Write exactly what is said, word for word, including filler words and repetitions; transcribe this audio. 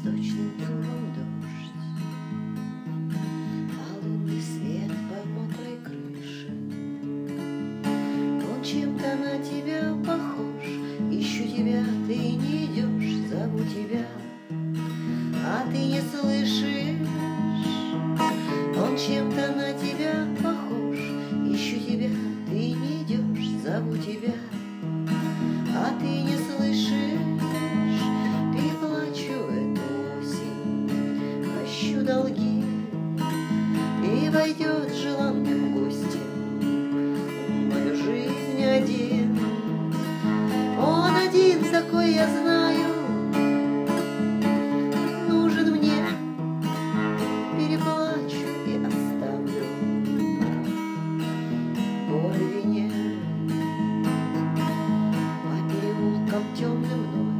восточным дымом дождь, а лунный свет по мокрой крыше. Он чем-то на тебя похож, ищу тебя, ты не идешь, зову тебя, а ты не слышишь. Он чем-то на тебя похож, ищу тебя, ты не идешь, зову тебя, а ты не слышишь. Переплачу эту осень, прощу долги, и войдет желанным гостем в мою жизнь один. Он один такой, я знаю, нужен мне. Переплачу и оставлю боль в вине. По переулкам темным ночь